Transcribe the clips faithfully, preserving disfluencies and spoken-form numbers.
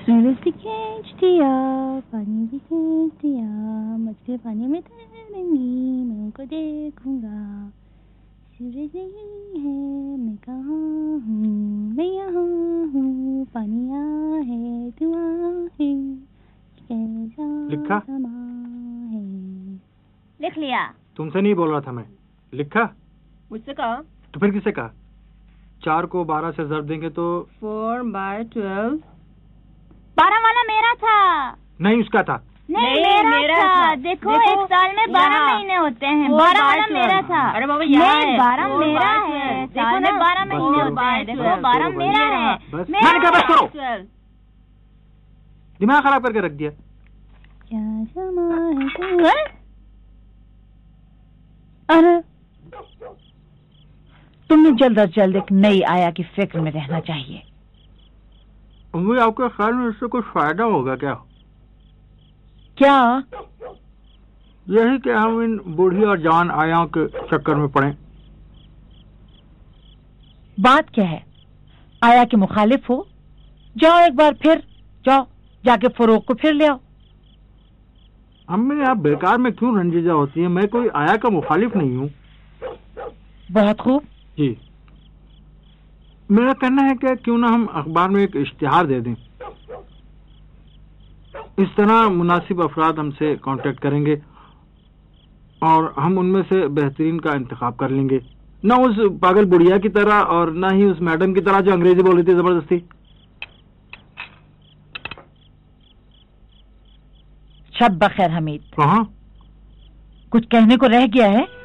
सूरज भी खींच दिया, पानी भी खींच दिया, मछली पानी में तैरेंगी, मैं उनको देखूंगा। सूरज नहीं है, मैं कहाँ हूँ, मैं यहाँ हूँ, पानी यहाँ है, तू है, कैसा लिखा? है। लिख लिया। तुमसे नहीं बोल रहा था मैं। लिखा? मुझसे कहा। तो फिर किसे कहा? चार को बारह से ज़र्ब देंगे तो फोर बाय ट्वेल्व। बारह वाला मेरा था। नहीं, उसका था। नहीं, नहीं मेरा, मेरा था, था। देखो, देखो एक साल में बारह महीने होते हैं। बारह वाला मेरा था। अरे बाबा यहाँ है। बारह मेरा है। साल में बारह महीने होते हैं। देखो बारह मेरा है। मैंने कहा बस करो। दिमाग खराब करके रख दिया। अरे तुम्हें जल्द अज जल्द एक नई आया की फिक्र में रहना चाहिए। मुझे आपके ख्याल में इससे कुछ फायदा होगा क्या? क्या? यही कि हम इन बूढ़ी और जवान आयाओं के चक्कर में पड़े। बात क्या है? आया के मुखालिफ हो? जाओ एक बार फिर, जाओ जाके फरोग को फिर ले आओ। अम्मी आप बेकार में क्यों रंजीदा होती है? मैं कोई आया का मुखालिफ नहीं हूँ। बहुत खूब जी। मेरा कहना है कि क्यों ना हम अखबार में एक इश्तिहार दे दें। इस तरह मुनासिब अफराद हमसे कांटेक्ट करेंगे और हम उनमें से बेहतरीन का इंतखाब कर लेंगे, ना उस पागल बुढ़िया की तरह और ना ही उस मैडम की तरह जो अंग्रेजी बोल रही थी जबरदस्ती। शब बखैर हमीद। हाँ, कुछ कहने को रह गया है?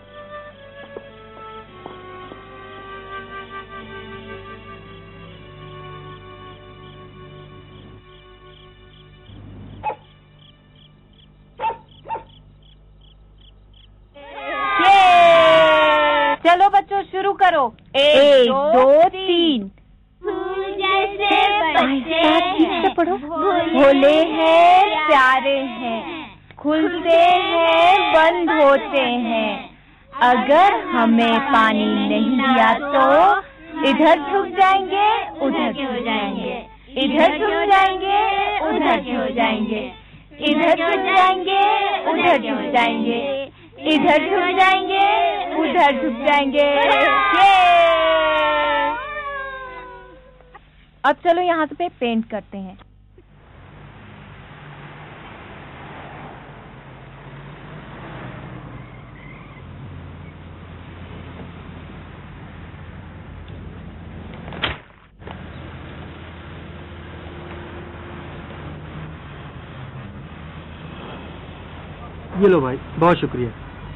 चलो बच्चों शुरू करो। एक, एक दो, दो तीन। फूल जैसे बच्चे पढ़ो। भोले हैं, प्यारे हैं, खुलते हैं, बंद होते हैं। अगर हमें पानी नहीं दिया तो इधर झुक जाएंगे, उधर झुक जाएंगे, इधर झुक जाएंगे, उधर झुक जाएंगे, इधर झुक जाएंगे, उधर झुक जाएंगे, इधर झुक जाएंगे, उधर झुक जाएंगे। अब चलो यहाँ पे पेंट करते हैं। ये लो भाई, बहुत शुक्रिया।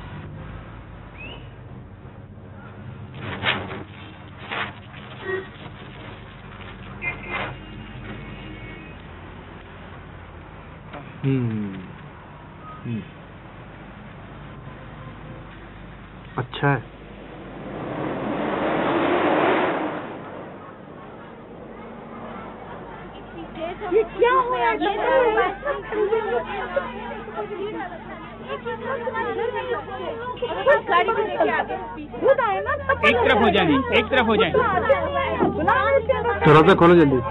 हम्म हम्म अच्छा है। ये क्या हो रहा है? एक तरफ हो जाए, एक तरफ हो जाए। दरवाजा खोलो जल्दी।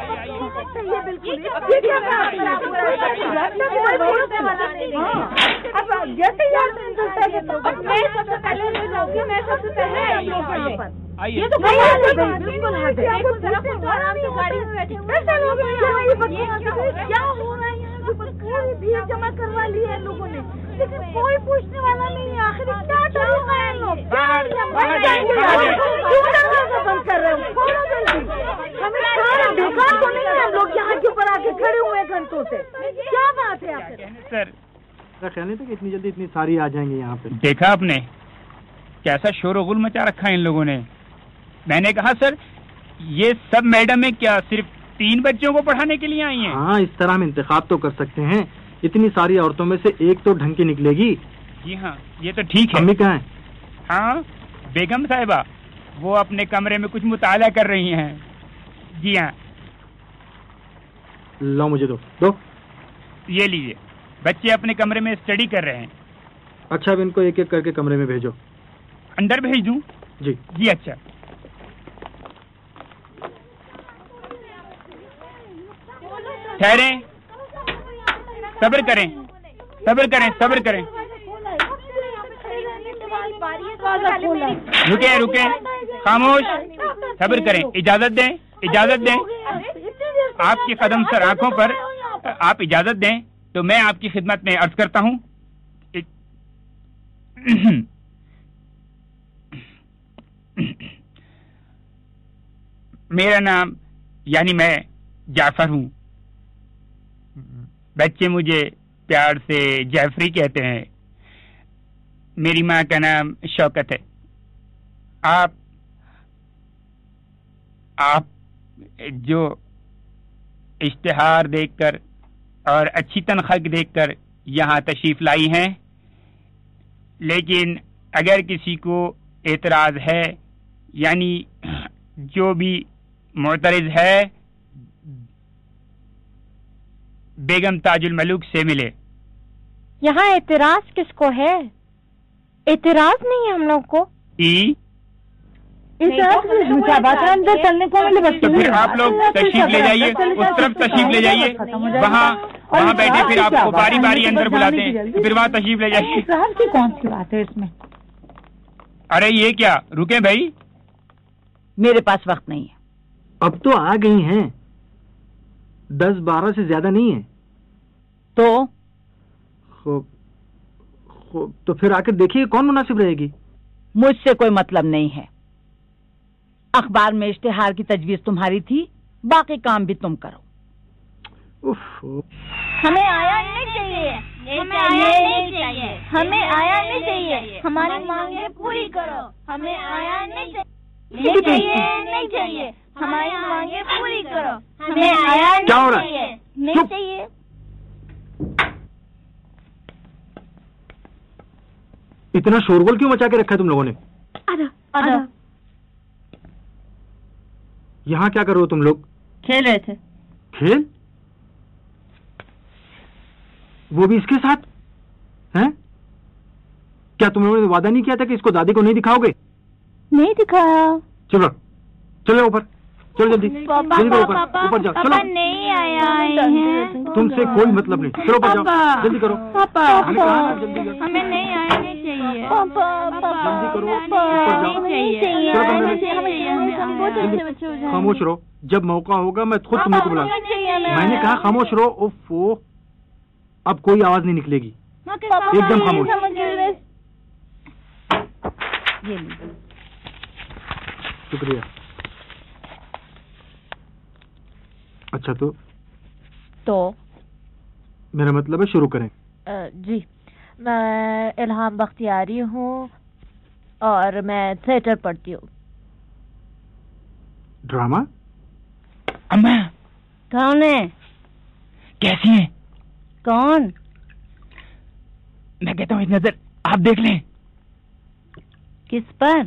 जैसे मैं सबसे पहले मैं सबसे पहले आइए। क्या हो रहा है? पूरी भीड़ जमा करवा ली है लोगों ने, लेकिन कोई पूछने वाला नहीं है। आखिर क्या चल रहा है? लोग बंद कर रहे हो, खोलो जल्दी। हमें बेकार तो नहीं है, हम लोग यहाँ के ऊपर आके खड़े हुए घंटों से। क्या बात है आखिर? सर कहने थे कि इतनी जल्दी इतनी सारी आ जाएंगे यहाँ पे। देखा आपने कैसा शोर-ओ-गुल मचा रखा है इन लोगों ने। मैंने कहा सर ये सब मैडम है क्या सिर्फ तीन बच्चों को पढ़ाने के लिए आई हैं? हाँ, इस तरह हम इंतखाब तो कर सकते हैं। इतनी सारी औरतों में से एक तो ढंग की निकलेगी। जी हाँ, ये तो ठीक है। अम्मी कहाँ है? हाँ, बेगम साहिबा वो अपने कमरे में कुछ मुताला कर रही हैं। जी हाँ। लो मुझे दो दो। ये लीजिए, बच्चे अपने कमरे में स्टडी कर रहे हैं। अच्छा, अब इनको एक एक करके कमरे में भेजो। अंदर भेज दूं? जी जी अच्छा। ठहरें, सब्र करें, सब्र करें, सब्र करें। रुके रुके, खामोश, सब्र करें, इजाजत दें, इजाजत दें। आपके कदम सर आंखों पर, आप इजाजत दें तो मैं आपकी खिदमत में अर्ज करता हूं। मेरा नाम यानी मैं जाफर हूं। बच्चे मुझे प्यार से जैफरी कहते हैं। मेरी माँ का नाम शौकत है। आप आप जो इश्तिहार देखकर और अच्छी तनख्वाह देखकर यहाँ तशरीफ लाई हैं, लेकिन अगर किसी को एतराज है यानी जो भी मुतरिज है, बेगम ताजुल मलूक से मिले। यहाँ एतराज किसको है? एतराज नहीं है हम लोग को। ई? इस क्या बात है, अंदर चलने को मिले बस। तो फिर आप लोग तशरीफ ले जाइए, उस तरफ तशरीफ ले जाइए, वहाँ वहाँ बैठे, फिर आपको बारी बारी अंदर बुलाते हैं, फिर वहाँ तशरीफ ले जाइए। इतराज की कौन सी बात है इसमें? अरे ये क्या, रुके भाई, मेरे पास वक्त नहीं है। अब तो आ गई हैं, दस बारह से ज्यादा नहीं है। तो खूब खूब, तो फिर आकर देखिए कौन मुनासिब रहेगी। मुझसे कोई मतलब नहीं है। अखबार में इश्तिहार की तजवीज तुम्हारी थी, बाकी काम भी तुम करो। उफ, हमें आया नहीं चाहिए, हमें आया नहीं चाहिए, हमें आया नहीं चाहिए, हमारी मांगे पूरी करो। हमें आया नहीं चाहिए, नहीं चाहिए, हमारी मांगे पूरी करो। हमें आया क्या हो नहीं रहा चाहिए, है? नहीं चुप। चाहिए। इतना शोरगुल क्यों मचा के रखा है तुम लोगों ने? आधा आधा यहाँ क्या कर रहे हो तुम लोग? खेल रहे थे। खेल? वो भी इसके साथ हैं? क्या तुम लोगों ने वादा नहीं किया था कि इसको दादी को नहीं दिखाओगे? नहीं दिखाया। चलो चलो ऊपर, चलो जल्दी पापा जल्दी करो, ऊपर पापा ऊपर जाओ, पापा चलो। नहीं आया आए हैं। तुमसे कोई मतलब नहीं, चलो ऊपर जाओ, जल्दी करो। पापा मैंने कहा ना, जल्दी करो। हमें नहीं आने चाहिए। पापा पापा जल्दी करो, पापा ऊपर जाओ। नहीं चाहिए, चलो, आने कमरे में। चाहिए, हमें हम बहुत अच्छे बच्चे हो जाएंगे। खामोश रहो, जब मौका होगा मैं खुद तुम्हें को बुला। मैंने कहा खामोश रहो। ओफो, अब कोई आवाज नहीं निकलेगी, एकदम खामोश। शुक्रिया। अच्छा तो तो मेरा मतलब है शुरू करें। अ, जी, मैं इल्हाम बख्तियारी हूँ और मैं थिएटर पढ़ती हूँ। ड्रामा? अम्मा कौन है? कैसी हैं? कौन? मैं कहता हूँ एक नजर आप देख लें। किस पर?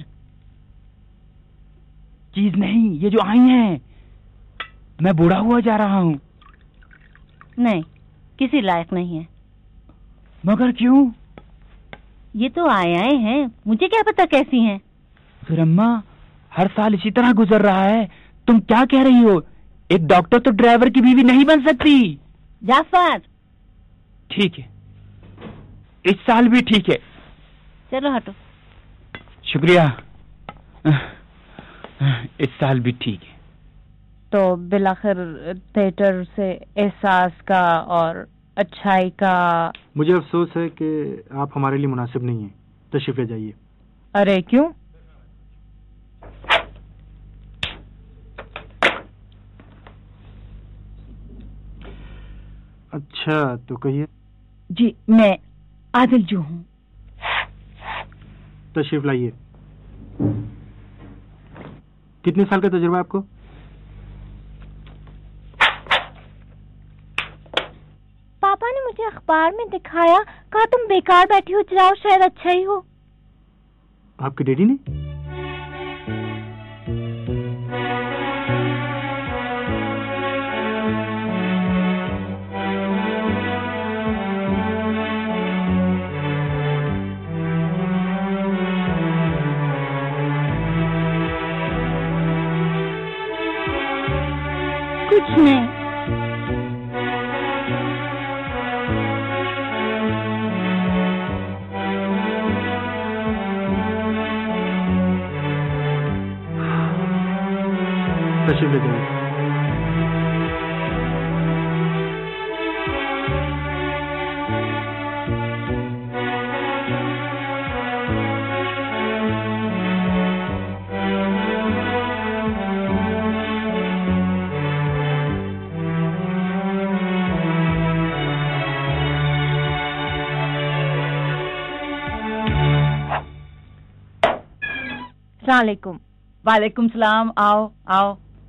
चीज नहीं, ये जो आई हैं। मैं बूढ़ा हुआ जा रहा हूँ। नहीं, किसी लायक नहीं है। मगर क्यों? ये तो आए आए हैं, मुझे क्या पता कैसी हैं। फिर अम्मा, हर साल इसी तरह गुजर रहा है। तुम क्या कह रही हो? एक डॉक्टर तो ड्राइवर की बीवी नहीं बन सकती। जाफर, ठीक है, इस साल भी ठीक है। चलो हटो। शुक्रिया, इस साल भी ठीक है। तो बिलाखिर थिएटर से एहसास का और अच्छाई का। मुझे अफसोस है कि आप हमारे लिए मुनासिब नहीं हैं, तशरीफ ले जाइए। अरे क्यों? अच्छा तो कहिए। जी, मैं आदिल जो हूँ। तशरीफ लाइए। कितने साल का तजुर्बा है आपको? पापा ने मुझे अखबार में दिखाया, कहा तुम बेकार बैठी हो, जाओ शायद अच्छा ही हो। आपके डैडी ने? कुछ नहीं। तशरीफ ले जाइए। अस्सलामुअलैकुम। वालेकुम सलाम। आओ आओ।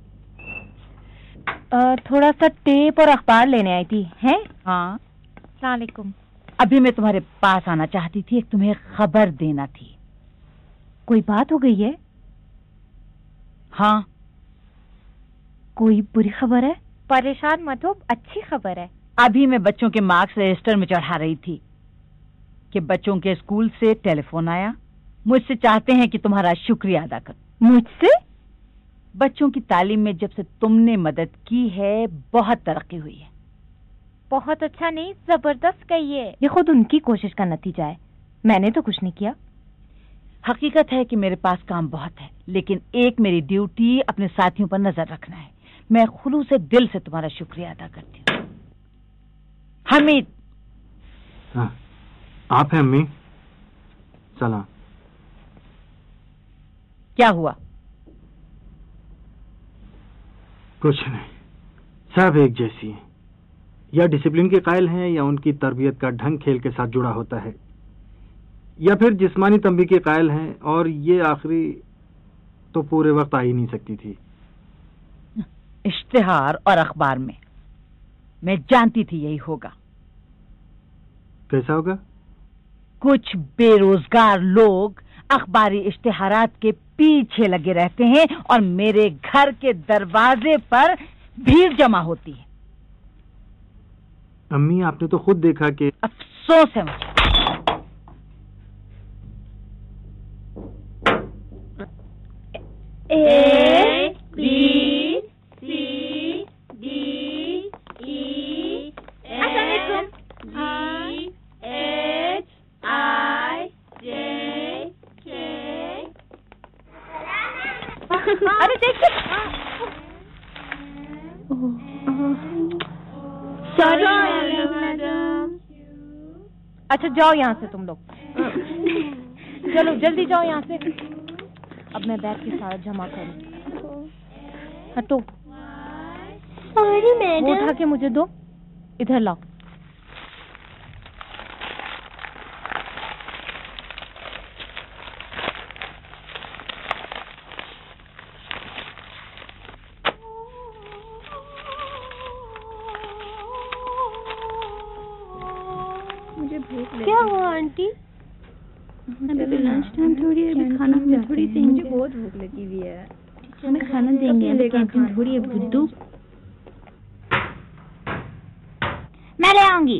अ, थोड़ा सा टेप और अखबार लेने आई थी। हैं? हाँ, अस्सलामुअलैकुम। अभी मैं तुम्हारे पास आना चाहती थी, एक तुम्हें खबर देना थी। कोई बात हो गई है? हाँ। कोई बुरी खबर है? परेशान मत हो, अच्छी खबर है। अभी मैं बच्चों के मार्क्स रजिस्टर में चढ़ा रही थी कि बच्चों के स्कूल से टेलीफोन आया। मुझसे चाहते हैं कि तुम्हारा शुक्रिया अदा करो। मुझसे? बच्चों की तालीम में जब से तुमने मदद की है, बहुत तरक्की हुई है। बहुत अच्छा नहीं, जबरदस्त कहिए। ये खुद उनकी कोशिश का नतीजा है, मैंने तो कुछ नहीं किया। हकीकत है कि मेरे पास काम बहुत है, लेकिन एक मेरी ड्यूटी अपने साथियों पर नजर रखना है। मैं खुलूस से दिल से तुम्हारा शुक्रिया अदा करती हूँ। हमीद। हाँ, आप हैं अम्मी? सलाम। क्या हुआ? कुछ नहीं, सब एक जैसी हैं। या डिसिप्लिन के कायल हैं, या उनकी तरबियत का ढंग खेल के साथ जुड़ा होता है, या फिर जिस्मानी तंबी के कायल हैं, और ये आखिरी तो पूरे वक्त आ ही नहीं सकती थी। इश्तिहार और अखबार में मैं जानती थी यही होगा। कैसा होगा? कुछ बेरोजगार लोग अखबारी इश्तिहारात के पीछे लगे रहते हैं और मेरे घर के दरवाजे पर भीड़ जमा होती है। अम्मी, आपने तो खुद देखा कि अफसोस है मुझे। A B C D E F G H I J K. अरे देखिए। Sorry madam. अच्छा जाओ यहाँ से तुम लोग। चलो जल्दी जाओ यहाँ से। अब मैं बैठ के सारा जमा करूँ। हटो। सॉरी वो मैडम। उठा के मुझे दो, इधर लाओ। मुझे भूख लगी। क्या हुआ आंटी? अभी लंच टाइम थोड़ी है, अभी खाना हमें थोड़ी देंगे। मुझे बहुत भूख लगी हुई है। हमें खाना देंगे, अभी कैंटीन थोड़ी है बुद्धू। मैं ले आऊंगी।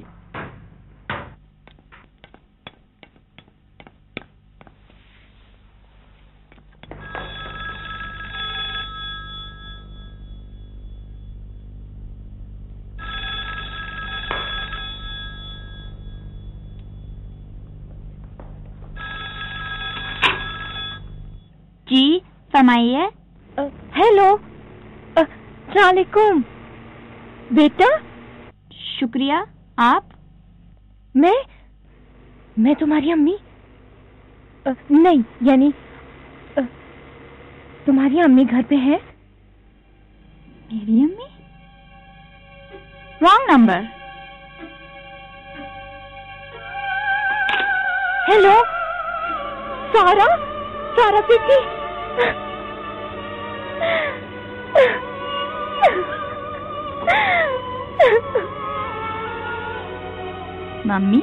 जी फरमाइए। हेलो। अस्सलामुअलैकुम। बेटा। शुक्रिया। आप? मैं मैं तुम्हारी अम्मी। अ, नहीं, यानी अ, तुम्हारी अम्मी घर पे है? मेरी अम्मी? Wrong number. हेलो सारा। सारा बेटी। मम्मी?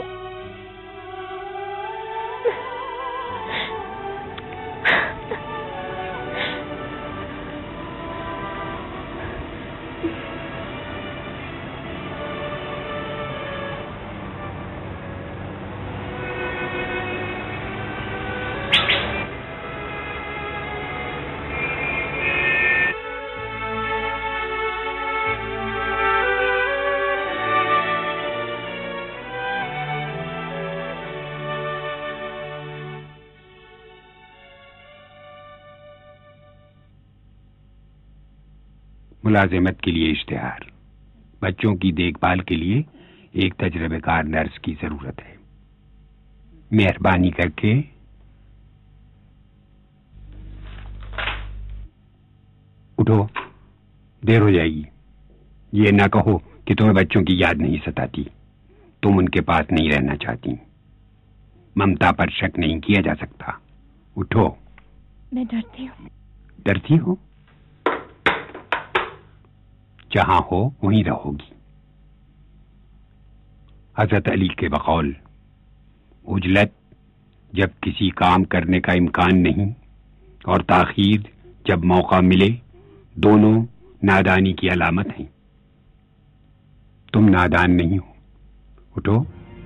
मुलाजिमत के लिए इश्तिहार। बच्चों की देखभाल के लिए एक तजर्बेकार नर्स की जरूरत है। मेहरबानी करके उठो, देर हो जाएगी। ये ना कहो कि तुम्हें बच्चों की याद नहीं सताती, तुम उनके पास नहीं रहना चाहती। ममता पर शक नहीं किया जा सकता। उठो। मैं डरती हूँ। डरती हो? जहां हो वहीं रहोगी। हजरत अली के बकौल, उजलत जब किसी काम करने का इम्कान नहीं और ताखीर जब मौका मिले, दोनों नादानी की अलामत हैं। तुम नादान नहीं हो। उठो।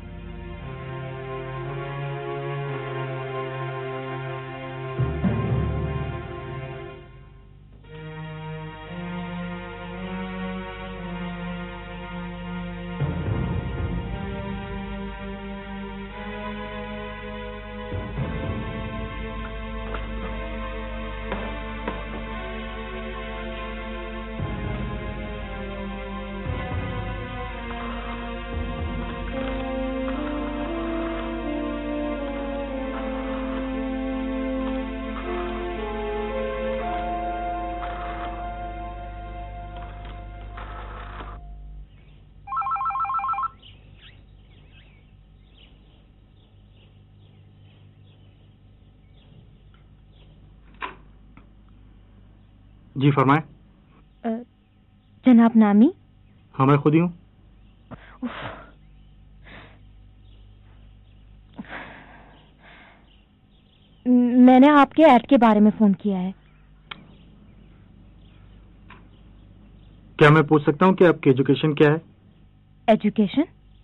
जी फरमाएं। जनाब नामी? हाँ मैं खुद ही हूँ। मैंने आपके ऐड के बारे में फोन किया है। क्या मैं पूछ सकता हूँ कि आपकी एजुकेशन क्या है? एजुकेशन?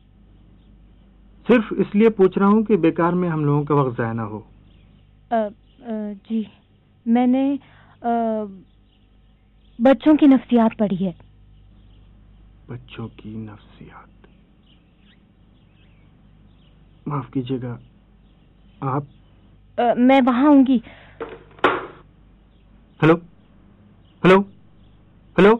सिर्फ इसलिए पूछ रहा हूँ कि बेकार में हम लोगों का वक्त ज़ाया ना हो। आ, आ, जी मैंने आ, बच्चों की नफ्सियात पढ़ी है। बच्चों की नफ्सियात? माफ कीजिएगा, आप? आ, मैं वहां आऊंगी। Hello hello hello.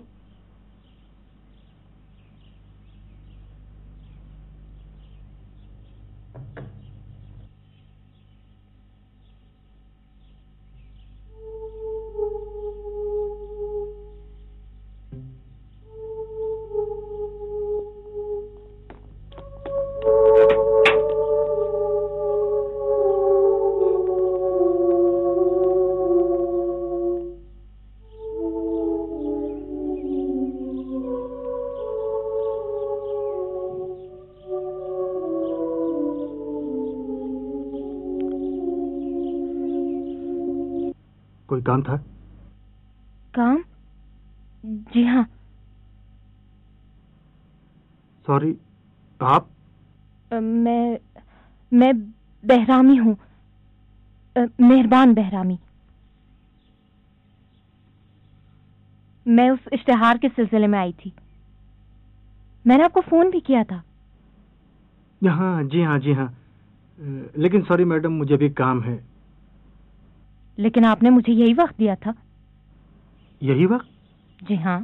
कोई काम था? काम? जी हाँ। सॉरी, आप? आ, मैं मैं बहरामी हूँ, मेहरबान बहरामी। मैं उस इश्तिहार के सिलसिले में आई थी। मैंने आपको फोन भी किया था। हाँ जी हाँ जी हाँ, लेकिन सॉरी मैडम, मुझे भी काम है। लेकिन आपने मुझे यही वक्त दिया था। यही वक्त? जी हाँ।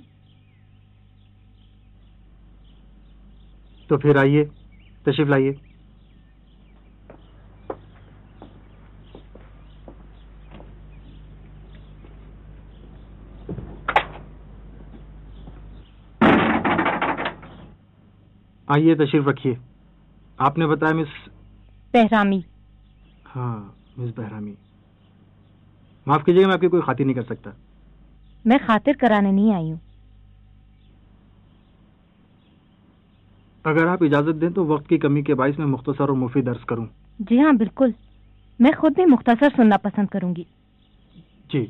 तो फिर आइए, तशरीफ लाइए। आइए, तशरीफ रखिए। आपने बताया मिस बहरामी? हाँ, मिस बहरामी। माफ कीजिएगा, मैं आपकी कोई खातिर नहीं कर सकता। मैं खातिर कराने नहीं आई हूँ। अगर आप इजाजत दें तो वक्त की कमी के बाइस मैं मुख्तसर और मुफीद दर्ज करूं। जी हाँ बिल्कुल, मैं खुद भी मुख्तसर सुनना पसंद करूंगी। जी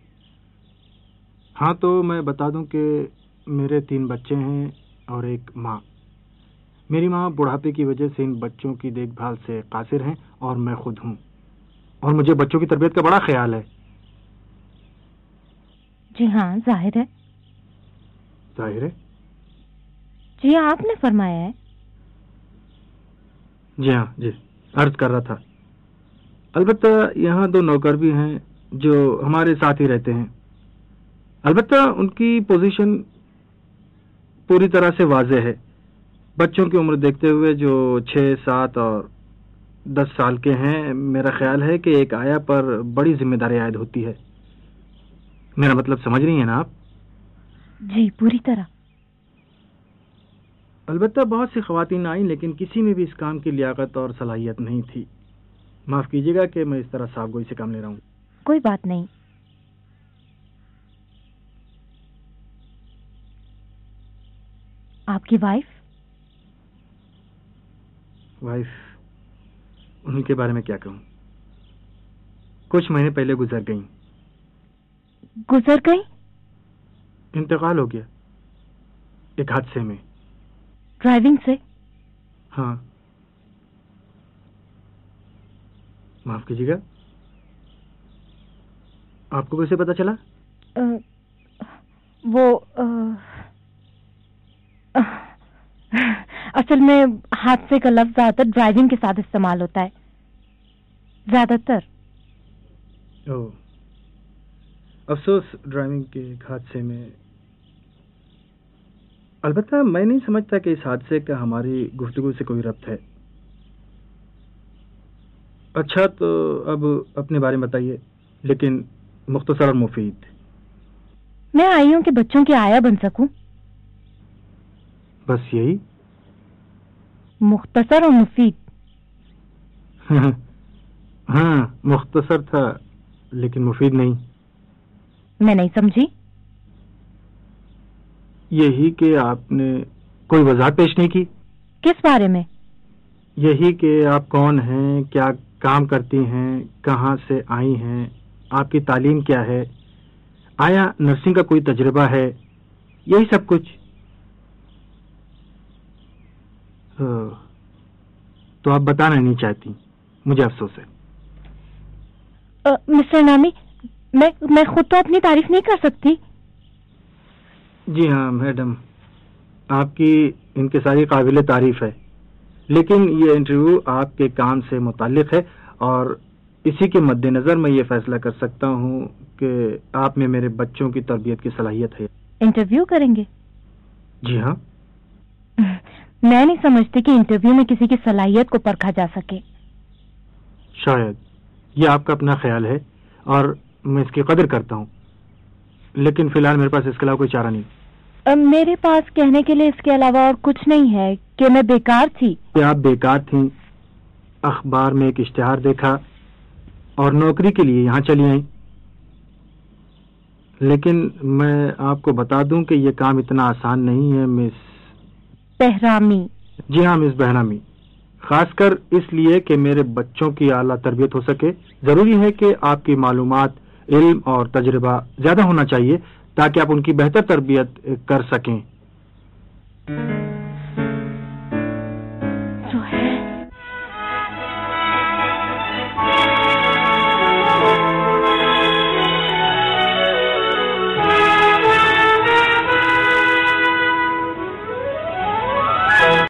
हाँ, तो मैं बता दूं कि मेरे तीन बच्चे हैं और एक माँ। मेरी माँ बुढ़ापे की वजह से इन बच्चों की देखभाल से कासिर हैं और मैं खुद हूँ, और मुझे बच्चों की तरबियत का बड़ा ख्याल है। जी हाँ, जाहिर है। जाहिर है? जी हाँ, आपने फरमाया है। जी हाँ जी, अर्ज कर रहा था। अलबत्ता यहाँ दो नौकर भी हैं जो हमारे साथ ही रहते हैं। अलबत्ता उनकी पोजीशन पूरी तरह से वाज़ेह है। बच्चों की उम्र देखते हुए जो छः सात और दस साल के हैं, मेरा ख्याल है कि एक आया पर बड़ी जिम्मेदारी आयद होती है। मेरा मतलब समझ रही हैं ना आप? जी, पूरी तरह। अलबत्ता बहुत सी ख्वातीन आई, लेकिन किसी में भी इस काम की लियाकत और सलाहियत नहीं थी। माफ कीजिएगा कि मैं इस तरह साफगोई से काम ले रहा हूँ। कोई बात नहीं। आपकी वाइफ? वाइफ, उनके बारे में क्या कहूँ? कुछ महीने पहले गुजर गईं। गुजर गई? इंतकाल हो गया एक हादसे में। ड्राइविंग से? हाँ। माफ कीजिएगा, आपको कैसे पता चला? आ, वो आ, आ, असल में हादसे का लफ्ज ज्यादातर ड्राइविंग के साथ इस्तेमाल होता है, ज्यादातर। ओह, अफसोस ड्राइविंग के एक हादसे में। अलबत्ता मैं नहीं समझता कि इस हादसे का हमारी गुफ्तगू से कोई रब्त है। अच्छा, तो अब अपने बारे में बताइए, लेकिन मुख्तसर और मुफीद। मैं आई हूं कि बच्चों की आया बन सकूं। बस यही? मुख्तसर और मुफीद। हाँ, मुख्तसर था लेकिन मुफीद नहीं। मैं नहीं समझी। यही कि आपने कोई वजाहत पेश नहीं की। किस बारे में? यही कि आप कौन हैं, क्या काम करती हैं, कहाँ से आई हैं, आपकी तालीम क्या है, आया नर्सिंग का कोई तजुर्बा है, यही सब कुछ। तो आप बताना नहीं चाहती, मुझे अफसोस है। आ, मिस्टर नामी, मैं मैं खुद तो अपनी तारीफ नहीं कर सकती। जी हाँ मैडम, आपकी इनके सारी काबिल तारीफ है, लेकिन ये इंटरव्यू आपके काम से मुताल्लिक है और इसी के मद्देनजर मैं ये फैसला कर सकता हूँ कि आप में मेरे बच्चों की तरबियत की सलाहियत है। इंटरव्यू करेंगे? जी हाँ। मैं नहीं समझती कि इंटरव्यू में किसी की सलाहियत को परखा जा सके। शायद ये आपका अपना ख्याल है और मैं इसकी कदर करता हूँ, लेकिन फिलहाल मेरे पास इसके अलावा कोई चारा नहीं। अब मेरे पास कहने के लिए इसके अलावा और कुछ नहीं है कि मैं बेकार थी। कि आप बेकार थी, अखबार में एक इश्तिहार देखा और नौकरी के लिए यहाँ चली आई। लेकिन मैं आपको बता दूं कि ये काम इतना आसान नहीं है मिस बहरामी। जी हाँ मिस बहरामी, खासकर इसलिए कि मेरे बच्चों की आला तरबियत हो सके, जरूरी है कि आपकी मालूमात, इल्म और तजुर्बा ज्यादा होना चाहिए ताकि आप उनकी बेहतर तरबियत कर सकें।